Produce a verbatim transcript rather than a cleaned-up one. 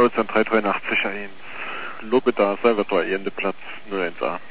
Lotsan drei drei acht sicher eins. Lobeda, Salvador, Ende Platz null eins A.